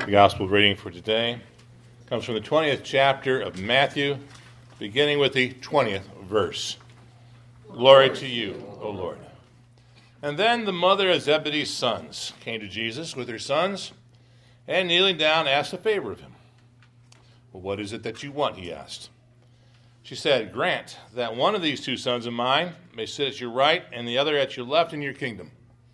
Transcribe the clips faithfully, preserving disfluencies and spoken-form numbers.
The gospel reading for today comes from the twentieth chapter of Matthew, beginning with the twentieth verse. Glory to you, O Lord. And then the mother of Zebedee's sons came to Jesus with her sons, and kneeling down asked a favor of him. Well, what is it that you want? He asked. She said, grant that one of these two sons of mine may sit at your right and the other at your left in your kingdom.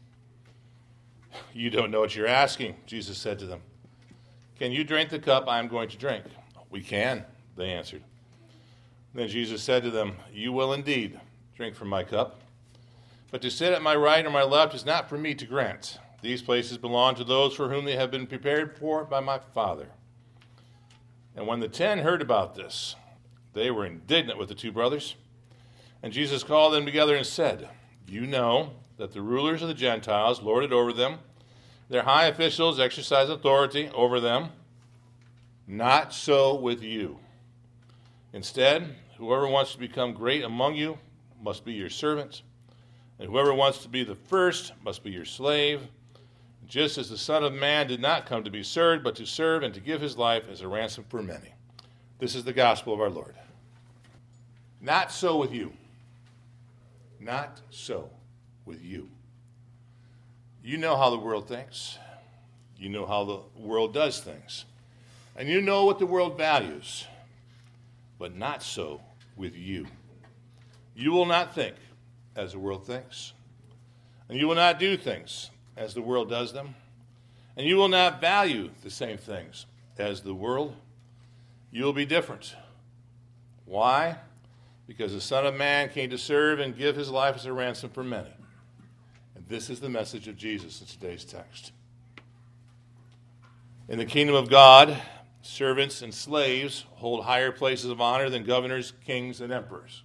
You don't know what you're asking, Jesus said to them. Can you drink the cup I am going to drink? We can, they answered. Then Jesus said to them, you will indeed drink from my cup, but to sit at my right or my left is not for me to grant. These places belong to those for whom they have been prepared for by my Father. And when the ten heard about this, they were indignant with the two brothers. And Jesus called them together and said, you know that the rulers of the Gentiles lord it over them. Their high officials exercise authority over them. Not so with you. Instead, whoever wants to become great among you must be your servant, and whoever wants to be the first must be your slave, just as the Son of Man did not come to be served, but to serve and to give his life as a ransom for many. This is the gospel of our Lord. Not so with you. Not so with you. You know how the world thinks. You know how the world does things. And you know what the world values. But not so with you. You will not think as the world thinks. And you will not do things as the world does them. And you will not value the same things as the world. You will be different. Why? Because the Son of Man came to serve and give his life as a ransom for many. And this is the message of Jesus in today's text. In the kingdom of God, servants and slaves hold higher places of honor than governors, kings, and emperors.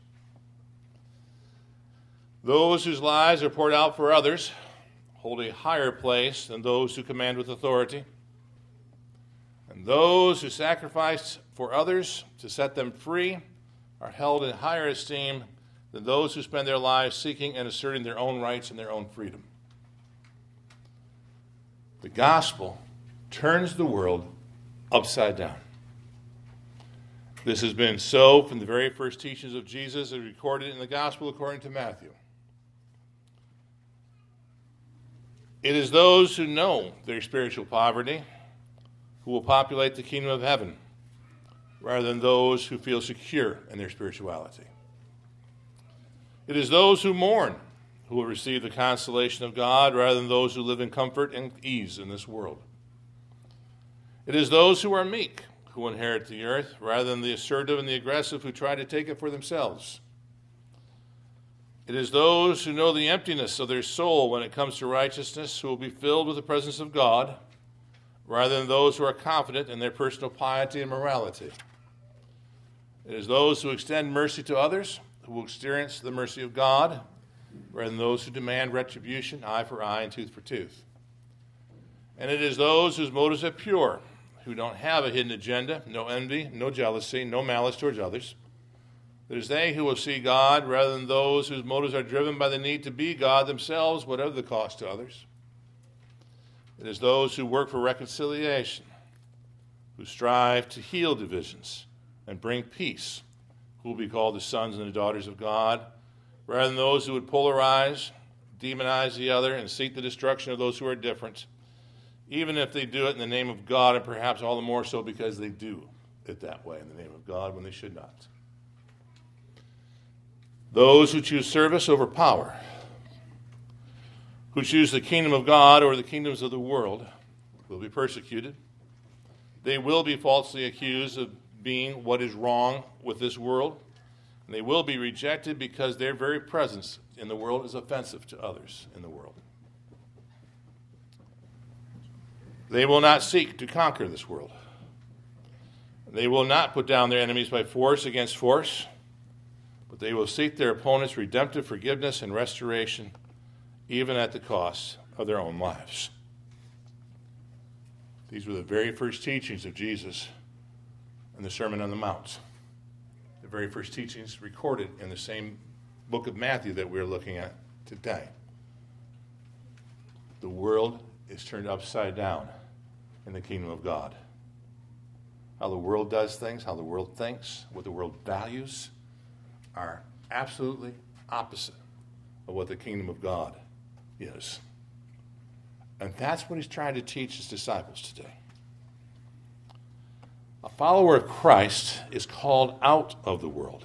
Those whose lives are poured out for others hold a higher place than those who command with authority. And those who sacrifice for others to set them free are held in higher esteem than those who spend their lives seeking and asserting their own rights and their own freedom. The gospel turns the world upside down. This has been so from the very first teachings of Jesus as recorded in the gospel according to Matthew. It is those who know their spiritual poverty who will populate the kingdom of heaven, rather than those who feel secure in their spirituality. It is those who mourn who will receive the consolation of God, rather than those who live in comfort and ease in this world. It is those who are meek who inherit the earth, rather than the assertive and the aggressive who try to take it for themselves. It is those who know the emptiness of their soul when it comes to righteousness who will be filled with the presence of God, rather than those who are confident in their personal piety and morality. It is those who extend mercy to others who will experience the mercy of God, rather than those who demand retribution, eye for eye and tooth for tooth. And it is those whose motives are pure, who don't have a hidden agenda, no envy, no jealousy, no malice towards others. It is they who will see God, rather than those whose motives are driven by the need to be God themselves, whatever the cost to others. It is those who work for reconciliation, who strive to heal divisions and bring peace, who will be called the sons and the daughters of God, rather than those who would polarize, demonize the other, and seek the destruction of those who are different, even if they do it in the name of God, and perhaps all the more so because they do it that way in the name of God when they should not. Those who choose service over power, who choose the kingdom of God or the kingdoms of the world, will be persecuted. They will be falsely accused of being what is wrong with this world, and they will be rejected because their very presence in the world is offensive to others in the world. They will not seek to conquer this world. They will not put down their enemies by force against force, but they will seek their opponents' redemptive forgiveness and restoration, even at the cost of their own lives. These were the very first teachings of Jesus in the Sermon on the Mount. The very first teachings recorded in the same book of Matthew that we're looking at today. The world is turned upside down in the kingdom of God. How the world does things, how the world thinks, what the world values are absolutely opposite of what the kingdom of God is. And that's what he's trying to teach his disciples today. A follower of Christ is called out of the world.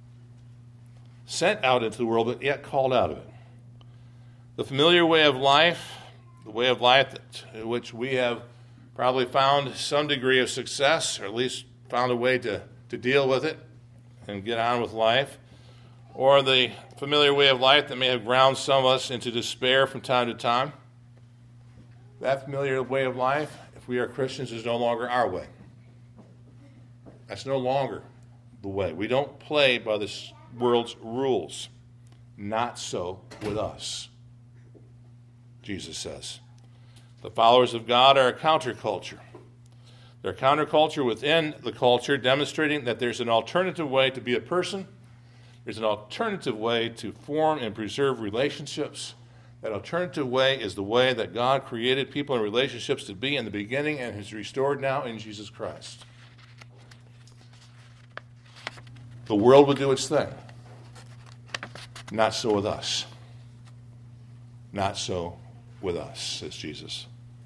Sent out into the world, but yet called out of it. The familiar way of life, the way of life that, in which we have probably found some degree of success, or at least found a way to, to deal with it and get on with life, or the familiar way of life that may have ground some of us into despair from time to time. That familiar way of life, if we are Christians, is no longer our way. That's no longer the way. We don't play by this world's rules. Not so with us, Jesus says. The followers of God are a counterculture. They're a counterculture within the culture, demonstrating that there's an alternative way to be a person. There's an alternative way to form and preserve relationships. That alternative way is the way that God created people and relationships to be in the beginning and has restored now in Jesus Christ. The world would do its thing. Not so with us. Not so with us, says Jesus.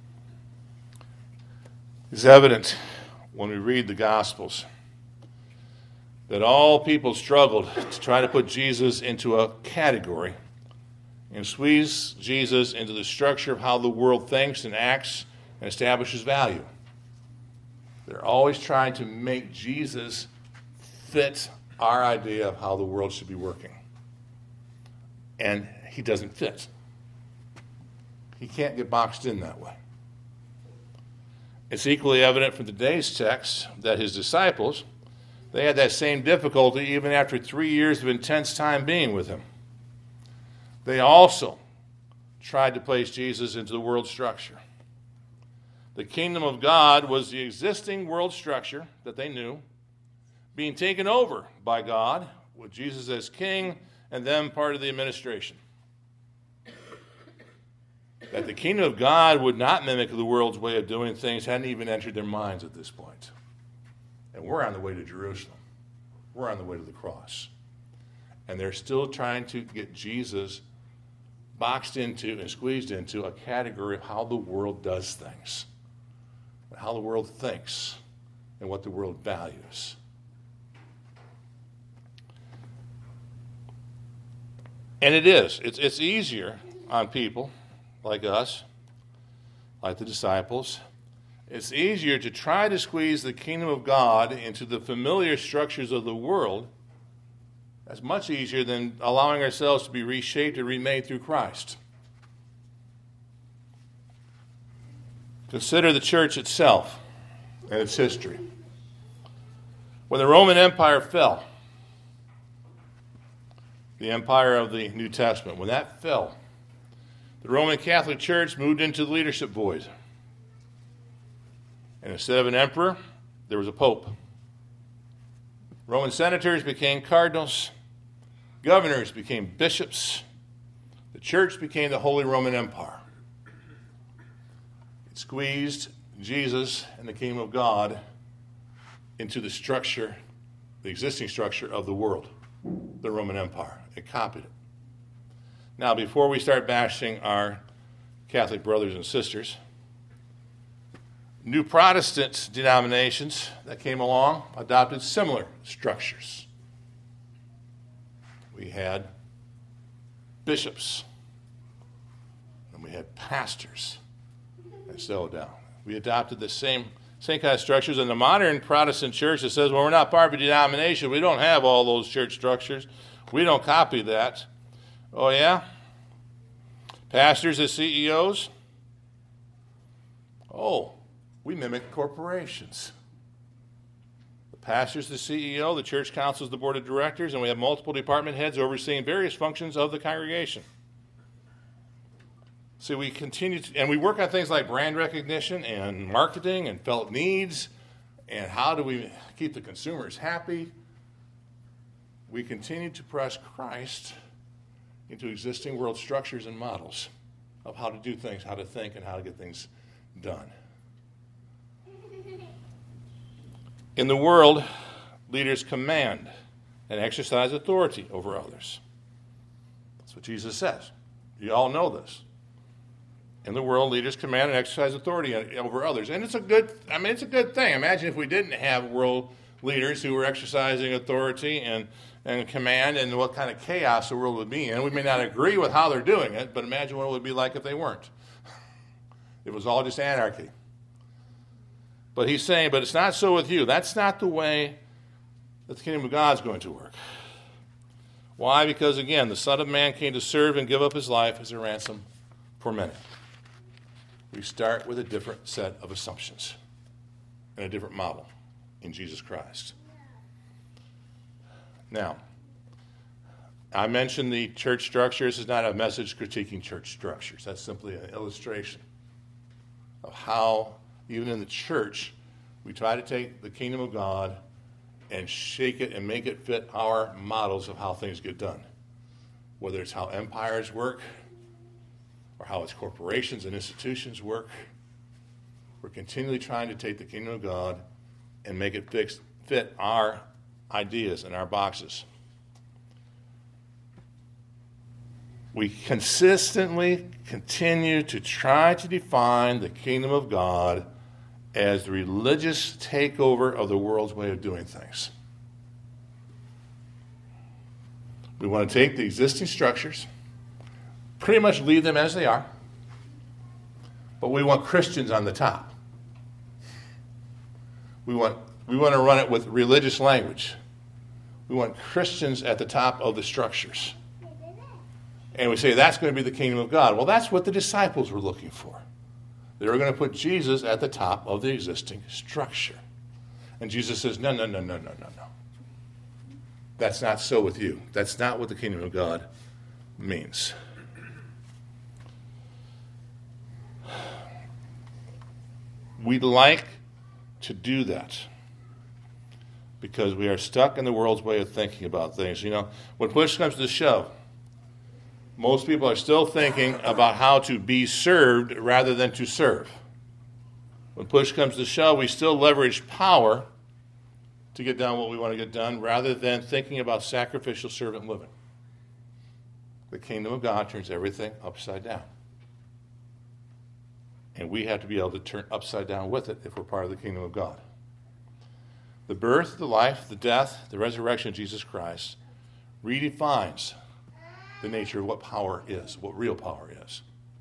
It's evident when we read the Gospels that all people struggled to try to put Jesus into a category and squeeze Jesus into the structure of how the world thinks and acts and establishes value. They're always trying to make Jesus fit our idea of how the world should be working. And he doesn't fit. He can't get boxed in that way. It's equally evident from today's text that his disciples, they had that same difficulty even after three years of intense time being with him. They also tried to place Jesus into the world structure. The kingdom of God was the existing world structure that they knew, being taken over by God, with Jesus as king and them part of the administration. That the kingdom of God would not mimic the world's way of doing things hadn't even entered their minds at this point. And we're on the way to Jerusalem. We're on the way to the cross. And they're still trying to get Jesus boxed into and squeezed into a category of how the world does things, and how the world thinks, and what the world values. And it is. It's, it's easier on people like us, like the disciples. It's easier to try to squeeze the kingdom of God into the familiar structures of the world. That's much easier than allowing ourselves to be reshaped or remade through Christ. Consider the church itself and its history. When the Roman Empire fell, the empire of the New Testament, when that fell, the Roman Catholic Church moved into the leadership void. And instead of an emperor, there was a pope. Roman senators became cardinals. Governors became bishops. The church became the Holy Roman Empire. It squeezed Jesus and the kingdom of God into the structure, the existing structure of the world, the Roman Empire. It copied it. Now, before we start bashing our Catholic brothers and sisters, new Protestant denominations that came along adopted similar structures. We had bishops, and we had pastors, and so down. We adopted the same, same kind of structures. In the modern Protestant church, it says, well, we're not part of a denomination. We don't have all those church structures. We don't copy that. Oh, yeah? Pastors as C E Os? Oh, we mimic corporations. The pastor's the C E O, the church council is the board of directors, and we have multiple department heads overseeing various functions of the congregation. See, we continue to, and we work on things like brand recognition and marketing and felt needs, and how do we keep the consumers happy. We continue to press Christ into existing world structures and models of how to do things, how to think, and how to get things done. In the world, leaders command and exercise authority over others. That's what Jesus says. You all know this. In the world, leaders command and exercise authority over others. And it's a good, I mean, it's a good thing. Imagine if we didn't have world leaders who were exercising authority and, and command, and what kind of chaos the world would be in. We may not agree with how they're doing it, but imagine what it would be like if they weren't. It was all just anarchy. But he's saying, but it's not so with you. That's not the way that the kingdom of God is going to work. Why? Because, again, the Son of Man came to serve and give up his life as a ransom for many. We start with a different set of assumptions and a different model in Jesus Christ. Now, I mentioned the church structure. This is not a message critiquing church structures. That's simply an illustration of how, even in the church, we try to take the kingdom of God and shake it and make it fit our models of how things get done. Whether it's how empires work or how its corporations and institutions work, we're continually trying to take the kingdom of God and make it fix, fit our ideas and our boxes. We consistently continue to try to define the kingdom of God as the religious takeover of the world's way of doing things. We want to take the existing structures, pretty much leave them as they are, but we want Christians on the top. We want, we want to run it with religious language. We want Christians at the top of the structures. And we say that's going to be the kingdom of God. Well, that's what the disciples were looking for. They were going to put Jesus at the top of the existing structure. And Jesus says, no, no, no, no, no, no, no. That's not so with you. That's not what the kingdom of God means. We'd like to do that because we are stuck in the world's way of thinking about things. You know, when push comes to shove, most people are still thinking about how to be served rather than to serve. When push comes to shove, we still leverage power to get done what we want to get done rather than thinking about sacrificial servant living. The kingdom of God turns everything upside down. And we have to be able to turn upside down with it if we're part of the kingdom of God. The birth, the life, the death, the resurrection of Jesus Christ redefines the nature of what power is, what real power is.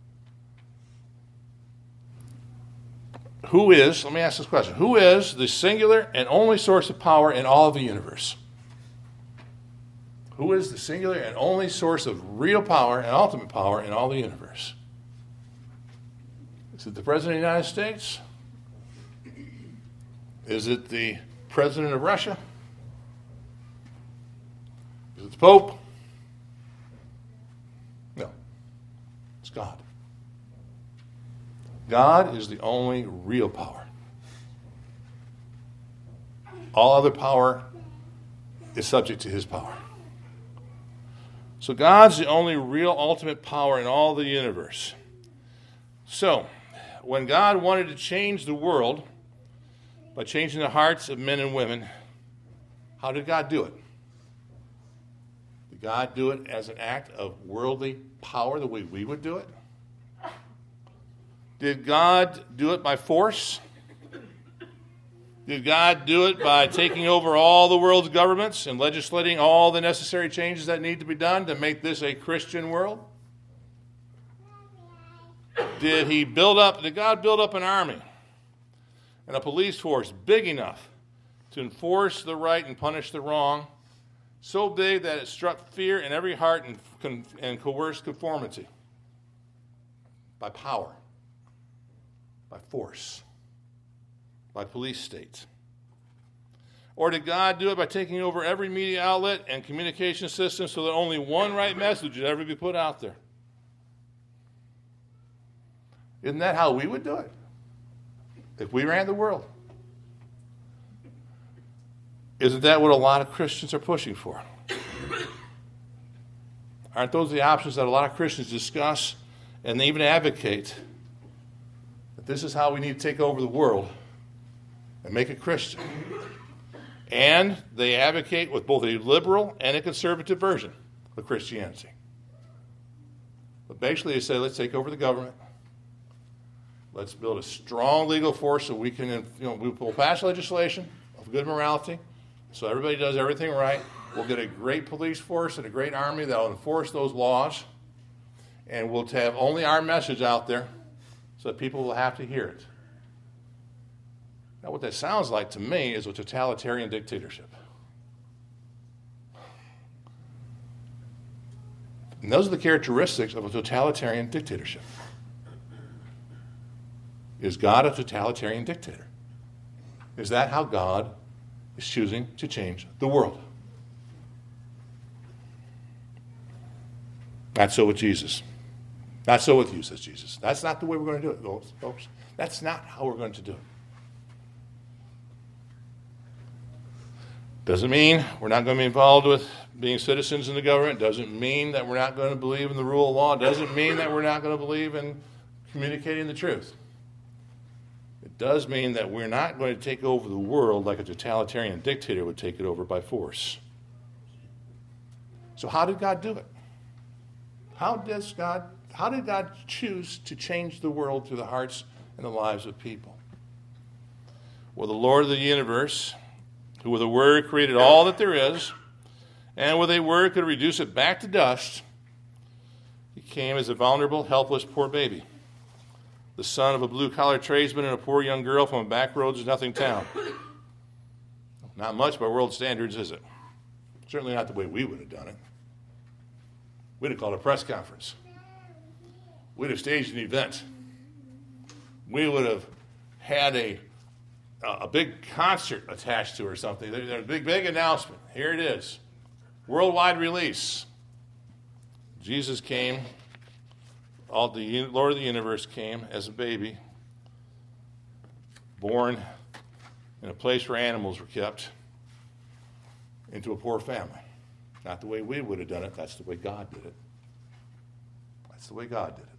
Who is, let me ask this question, who is the singular and only source of power in all of the universe? Who is the singular and only source of real power and ultimate power in all the universe? Is it the President of the United States? Is it the President of Russia? Is it the Pope? No. It's God. God is the only real power. All other power is subject to his power. So God's the only real ultimate power in all the universe. So, when God wanted to change the world by changing the hearts of men and women, how did God do it? Did God do it as an act of worldly power the way we would do it? Did God do it by force? Did God do it by taking over all the world's governments and legislating all the necessary changes that need to be done to make this a Christian world? Did he build up, did God build up an army and a police force big enough to enforce the right and punish the wrong, so big that it struck fear in every heart and, and coerced conformity? By power, by force, by police states. Or did God do it by taking over every media outlet and communication system so that only one right message would ever be put out there? Isn't that how we would do it if we ran the world? Isn't that what a lot of Christians are pushing for? Aren't those the options that a lot of Christians discuss and they even advocate? That this is how we need to take over the world and make it Christian. And they advocate with both a liberal and a conservative version of Christianity. But basically they say, let's take over the government. Let's build a strong legal force so we can, you know, we will pass legislation of good morality so everybody does everything right. We'll get a great police force and a great army that will enforce those laws. And we'll have only our message out there so that people will have to hear it. Now, what that sounds like to me is a totalitarian dictatorship. And those are the characteristics of a totalitarian dictatorship. Is God a totalitarian dictator? Is that how God is choosing to change the world? Not so with Jesus. Not so with you, says Jesus. That's not the way we're going to do it, folks. That's not how we're going to do it. Doesn't mean we're not going to be involved with being citizens in the government. Doesn't mean that we're not going to believe in the rule of law. Doesn't mean that we're not going to believe in communicating the truth. It does mean that we're not going to take over the world like a totalitarian dictator would take it over by force. So how did God do it? How does God, how did God choose to change the world through the hearts and the lives of people? Well, the Lord of the universe, who with a word created all that there is, and with a word could reduce it back to dust, he came as a vulnerable, helpless, poor baby, the son of a blue-collar tradesman and a poor young girl from a backroads-nothing town. Not much by world standards, is it? Certainly not the way we would have done it. We'd have called a press conference. We'd have staged an event. We would have had a a big concert attached to it or something. There's a big, big announcement. Here it is. Worldwide release. Jesus came, all the Lord of the universe came as a baby, born in a place where animals were kept, into a poor family. Not the way we would have done it. That's the way God did it. That's the way God did it.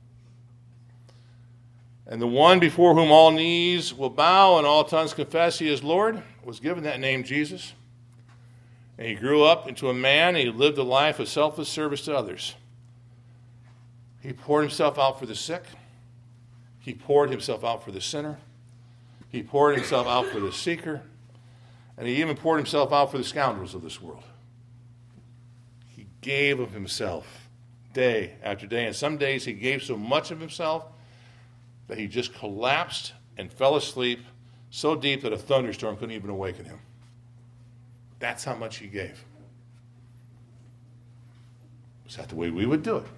And the one before whom all knees will bow and all tongues confess he is Lord was given that name, Jesus. And he grew up into a man, and he lived a life of selfless service to others. He poured himself out for the sick. He poured himself out for the sinner. He poured himself out for the seeker. And he even poured himself out for the scoundrels of this world. He gave of himself day after day. And some days he gave so much of himself that he just collapsed and fell asleep so deep that a thunderstorm couldn't even awaken him. That's how much he gave. Is that the way we would do it?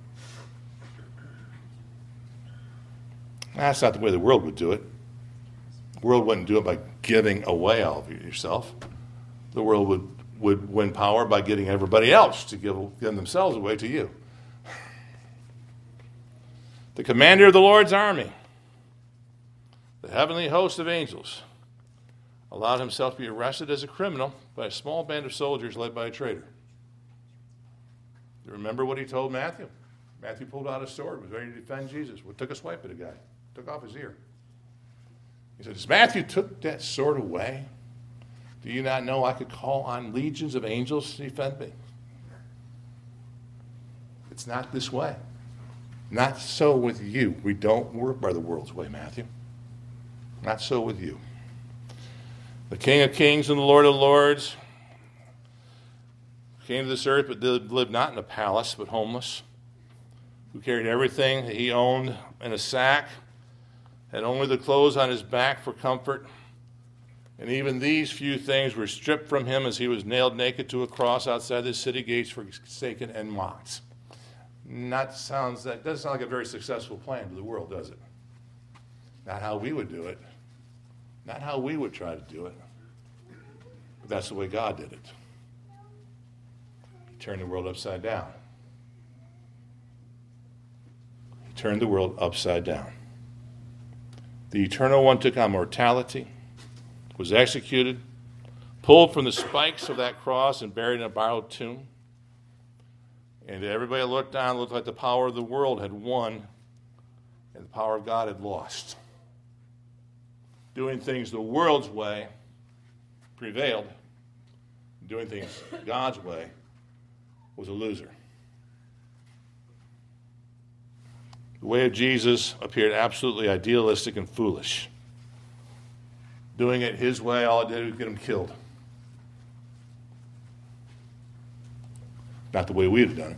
That's not the way the world would do it. The world wouldn't do it by giving away all of yourself. The world would, would win power by getting everybody else to give, give themselves away to you. The commander of the Lord's army, the heavenly host of angels, allowed himself to be arrested as a criminal by a small band of soldiers led by a traitor. You remember what he told Matthew? Matthew pulled out his sword, was ready to defend Jesus. Well, took a swipe at a guy, took off his ear. He said, as Matthew took that sword away, do you not know I could call on legions of angels to defend me? It's not this way. Not so with you. We don't work by the world's way, Matthew. Not so with you. The King of Kings and the Lord of Lords came to this earth, but lived not in a palace, but homeless, who carried everything that he owned in a sack, had only the clothes on his back for comfort, and even these few things were stripped from him as he was nailed naked to a cross outside the city gates, forsaken and mocked. Not sounds that doesn't sound like a very successful plan to the world, does it? Not how we would do it. Not how we would try to do it. But that's the way God did it. He turned the world upside down. He turned the world upside down. The Eternal One took on mortality, was executed, pulled from the spikes of that cross and buried in a borrowed tomb. And everybody looked down, looked like the power of the world had won and the power of God had lost. Doing things the world's way prevailed, doing things God's way, was a loser. The way of Jesus appeared absolutely idealistic and foolish. Doing it his way, all it did was get him killed. Not the way we'd have done it.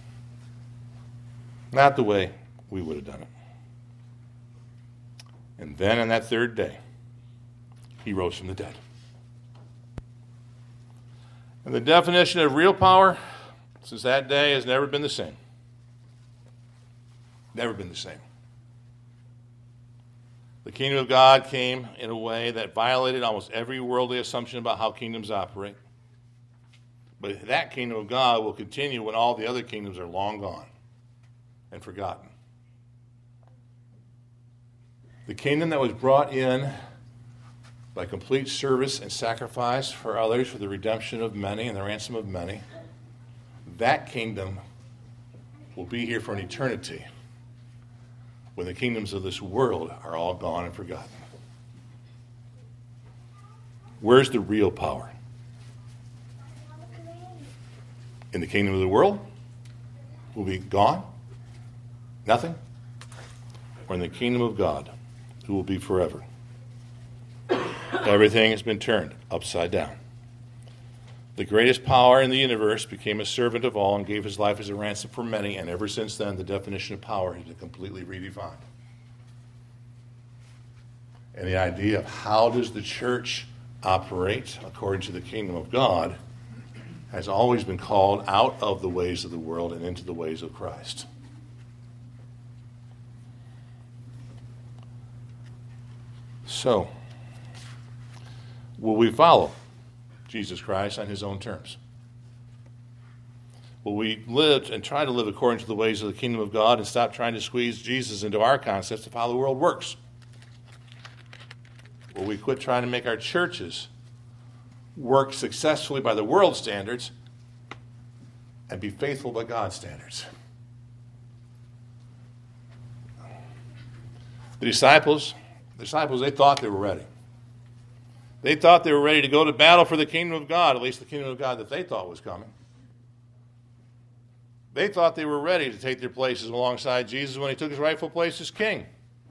Not the way we would have done it. And then on that third day, he rose from the dead. And the definition of real power since that day has never been the same. Never been the same. The kingdom of God came in a way that violated almost every worldly assumption about how kingdoms operate. But that kingdom of God will continue when all the other kingdoms are long gone and forgotten. The kingdom that was brought in by complete service and sacrifice for others for the redemption of many and the ransom of many, that kingdom will be here for an eternity when the kingdoms of this world are all gone and forgotten. Where's the real power? In the kingdom of the world? Will be gone? Nothing? Or in the kingdom of God, who will be forever? Everything has been turned upside down. The greatest power in the universe became a servant of all and gave his life as a ransom for many, and ever since then, the definition of power has been completely redefined. And the idea of how does the church operate according to the kingdom of God has always been called out of the ways of the world and into the ways of Christ. So, will we follow Jesus Christ on his own terms? Will we live and try to live according to the ways of the kingdom of God and stop trying to squeeze Jesus into our concepts of how the world works? Will we quit trying to make our churches work successfully by the world's standards and be faithful by God's standards? The disciples, the disciples, they thought they were ready. They thought they were ready to go to battle for the kingdom of God, at least the kingdom of God that they thought was coming. They thought they were ready to take their places alongside Jesus when he took his rightful place as king.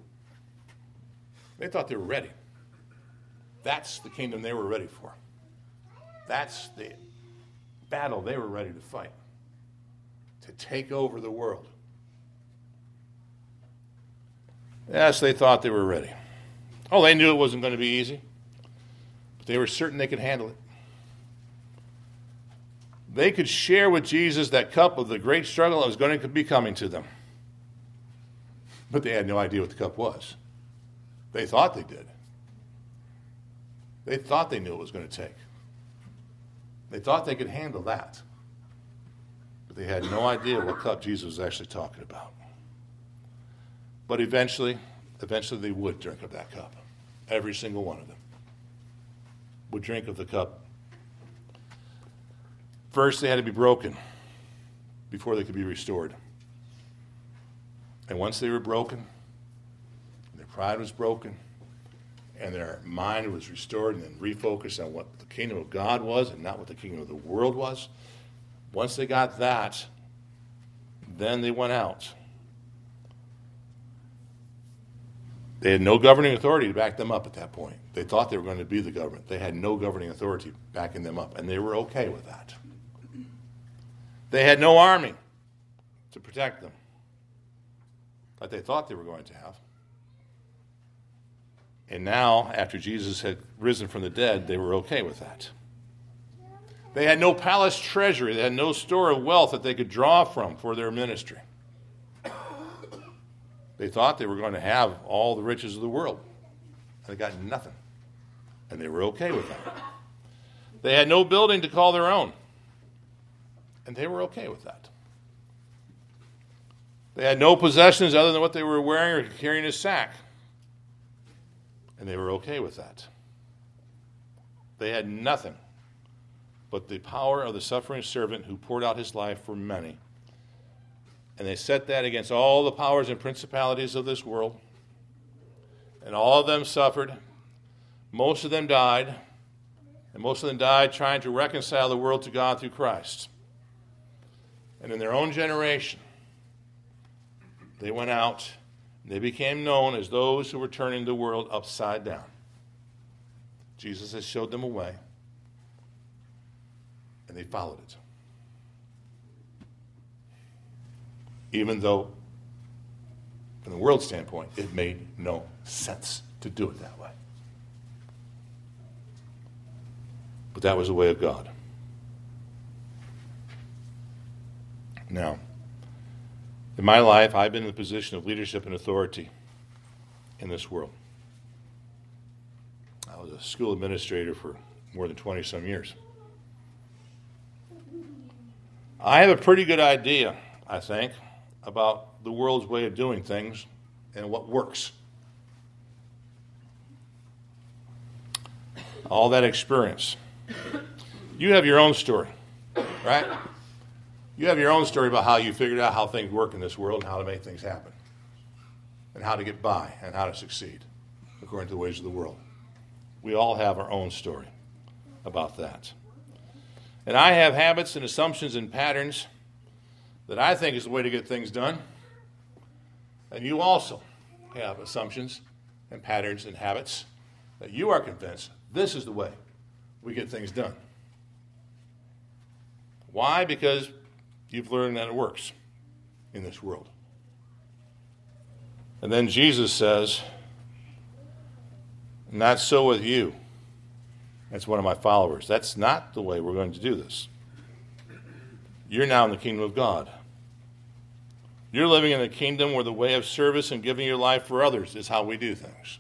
They thought they were ready. That's the kingdom they were ready for. That's the battle they were ready to fight. To take over the world. Yes, they thought they were ready. Oh, they knew it wasn't going to be easy. But they were certain they could handle it. They could share with Jesus that cup of the great struggle that was going to be coming to them. But they had no idea what the cup was. They thought they did. They thought they knew what it was going to take. They thought they could handle that. But they had no idea what cup Jesus was actually talking about. But eventually, eventually they would drink of that cup. Every single one of them would drink of the cup. First, they had to be broken before they could be restored. And once they were broken, their pride was broken, and their mind was restored and then refocused on what the kingdom of God was and not what the kingdom of the world was. Once they got that, then they went out. They had no governing authority to back them up at that point. They thought they were going to be the government. They had no governing authority backing them up, and they were okay with that. They had no army to protect them like they thought they were going to have. And now, after Jesus had risen from the dead, they were okay with that. They had no palace treasury. They had no store of wealth that they could draw from for their ministry. They thought they were going to have all the riches of the world. And they got nothing. And they were okay with that. They had no building to call their own. And they were okay with that. They had no possessions other than what they were wearing or carrying in a sack. And they were okay with that. They had nothing but the power of the suffering servant who poured out his life for many. And they set that against all the powers and principalities of this world. And all of them suffered. Most of them died. And And most of them died trying to reconcile the world to God through Christ. And in their own generation, they went out and they became known as those who were turning the world upside down. Jesus has showed them a way, and they followed it. Even though, from the world standpoint, it made no sense to do it that way. But that was the way of God. Now, in my life, I've been in the position of leadership and authority in this world. I was a school administrator for more than twenty-some years. I have a pretty good idea, I think, about the world's way of doing things and what works. All that experience. You have your own story, right? You have your own story about how you figured out how things work in this world and how to make things happen, and how to get by and how to succeed according to the ways of the world. We all have our own story about that. And I have habits and assumptions and patterns that I think is the way to get things done. And you also have assumptions and patterns and habits that you are convinced this is the way we get things done. Why? Because you've learned that it works in this world. And then Jesus says, not so with you. That's one of my followers. That's not the way we're going to do this. You're now in the kingdom of God. You're living in a kingdom where the way of service and giving your life for others is how we do things.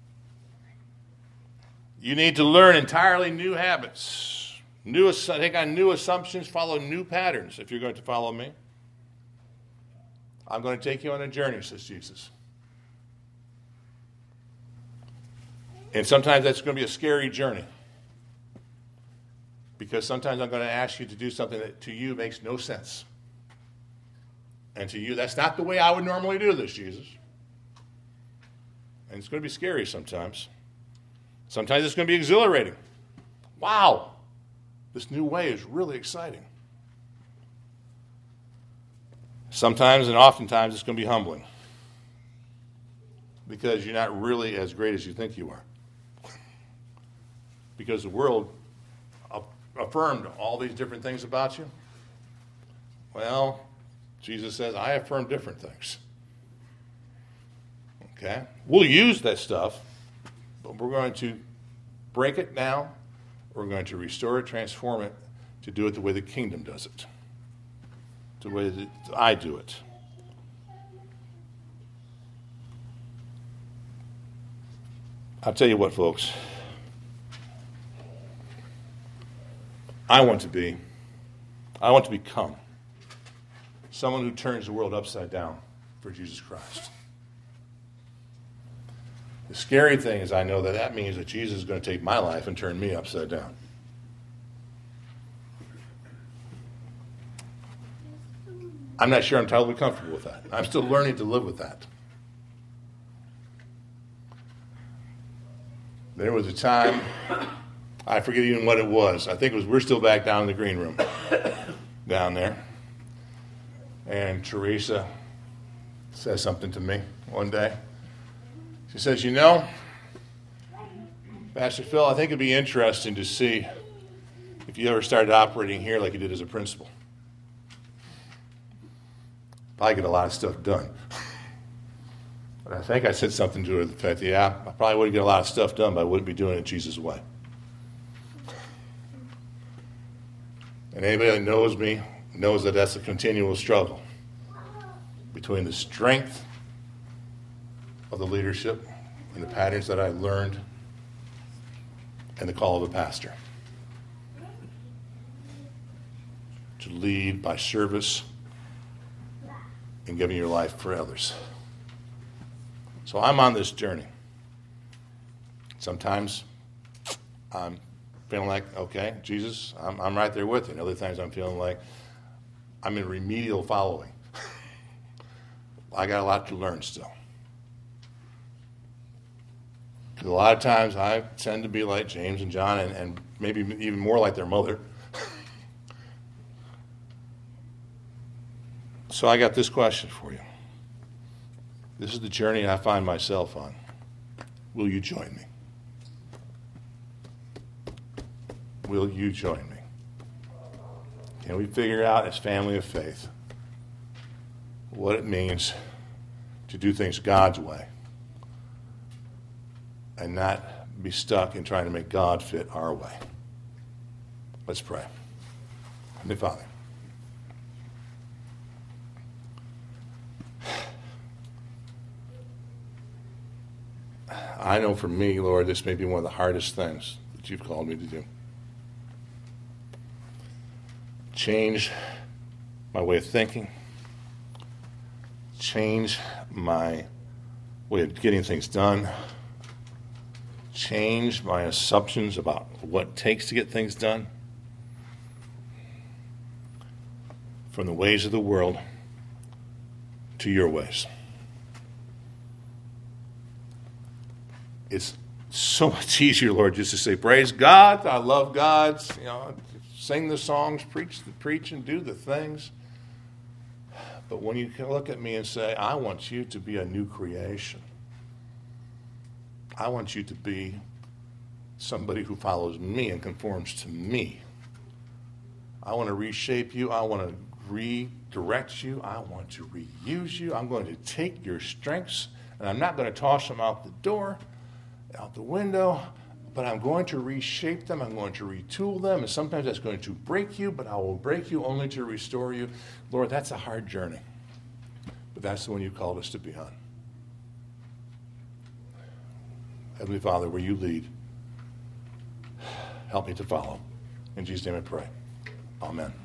You need to learn entirely new habits, new, take on new assumptions, follow new patterns if you're going to follow me. I'm going to take you on a journey, says Jesus. And sometimes that's going to be a scary journey. Because sometimes I'm going to ask you to do something that to you makes no sense. And to you, that's not the way I would normally do this, Jesus. And it's going to be scary sometimes. Sometimes it's going to be exhilarating. Wow, this new way is really exciting. Sometimes and oftentimes it's going to be humbling. Because you're not really as great as you think you are. Because the world affirmed all these different things about you. Well, Jesus says, I affirm different things. Okay? We'll use that stuff, but we're going to break it down. We're going to restore it, transform it, to do it the way the kingdom does it. The way that I do it. I'll tell you what, folks. I want to be, I want to become someone who turns the world upside down for Jesus Christ. The scary thing is I know that that means that Jesus is going to take my life and turn me upside down. I'm not sure I'm totally comfortable with that. I'm still learning to live with that. There was a time, I forget even what it was. I think it was, we're still back down in the green room, down there. And Teresa says something to me one day. She says, you know, Pastor Phil, I think it'd be interesting to see if you ever started operating here like you did as a principal. Probably get a lot of stuff done. But I think I said something to her, the fact that, yeah, I probably wouldn't get a lot of stuff done, but I wouldn't be doing it Jesus' way. And anybody that knows me knows that that's a continual struggle between the strength of the leadership and the patterns that I learned and the call of a pastor. To lead by service and giving your life for others. So I'm on this journey. Sometimes I'm feeling like, okay, Jesus, I'm, I'm right there with you. And other times I'm feeling like I'm in remedial following. I got a lot to learn still. Because a lot of times I tend to be like James and John, and, and maybe even more like their mother. So I got this question for you. This is the journey I find myself on. Will you join me? Will you join me? Can we figure out as family of faith what it means to do things God's way and not be stuck in trying to make God fit our way? Let's pray. Heavenly Father, I know for me, Lord, this may be one of the hardest things that you've called me to do. Change my way of thinking. Change my way of getting things done. Change my assumptions about what it takes to get things done. From the ways of the world to your ways. It's so much easier, Lord, just to say, praise God, I love God, you know, sing the songs, preach the preach, and do the things. But when you can look at me and say, I want you to be a new creation. I want you to be somebody who follows me and conforms to me. I want to reshape you. I want to redirect you. I want to reuse you. I'm going to take your strengths, and I'm not going to toss them out the door, out the window, but I'm going to reshape them. I'm going to retool them, and sometimes that's going to break you, but I will break you only to restore you. Lord, that's a hard journey, but that's the one you called us to be on. Heavenly Father, where you lead, help me to follow. In Jesus' name I pray. Amen.